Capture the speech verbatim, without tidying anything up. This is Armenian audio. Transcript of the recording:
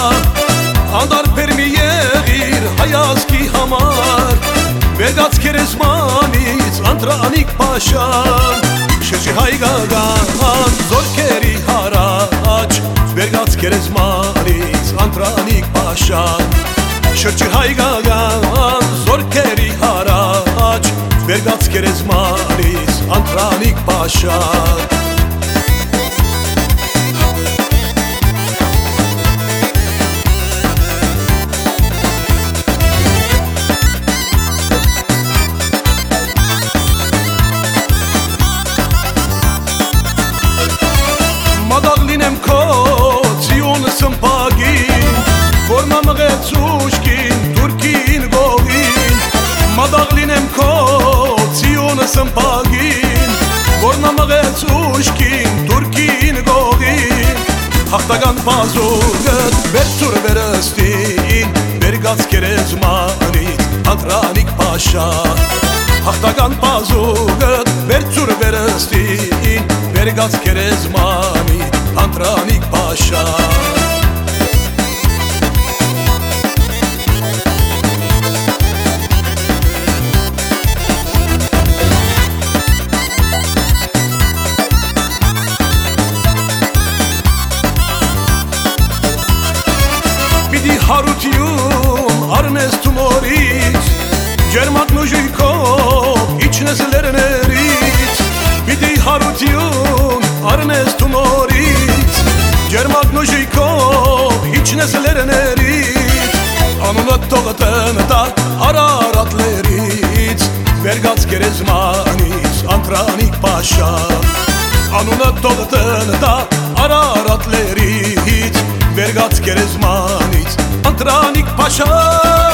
Անդար պերմի եղիր հայազքի համար Վերգաց կերեզմանից անտրանիք պաշան Շրջի հայգագան զորքերի հարաճ Վերգաց կերեզմանից անտրանիք պաշան Շրջի հայգագան զորքերի հարաճ Վերգաց կերեզմանից անտրանիք պաշան Սմպագին, որ նամղեց ուշկին, թուրքին գողին Հաղթական պազուգըտ վերցուր վերստին, վերգաց կերեզմանից անտրանիք պաշա Հաղթական պազուգըտ վերցուր վերստին, վերգաց կերեզմանից անտրանիք պաշա Հարություն արնես թումորից Ջերմատն ուժույքով իջնես լերներից Պիտի հարություն արնես թումորից Ջերմատն ուժույքով իջնես լերներից Անունըտ թողտն տա Արարատ լերից Վերգաց կերեզմանից անտրանիք պաշա Անունըտ թողտն տա Արարատ լերից Վերգաց կերեզմանից Անտրանիք պաշա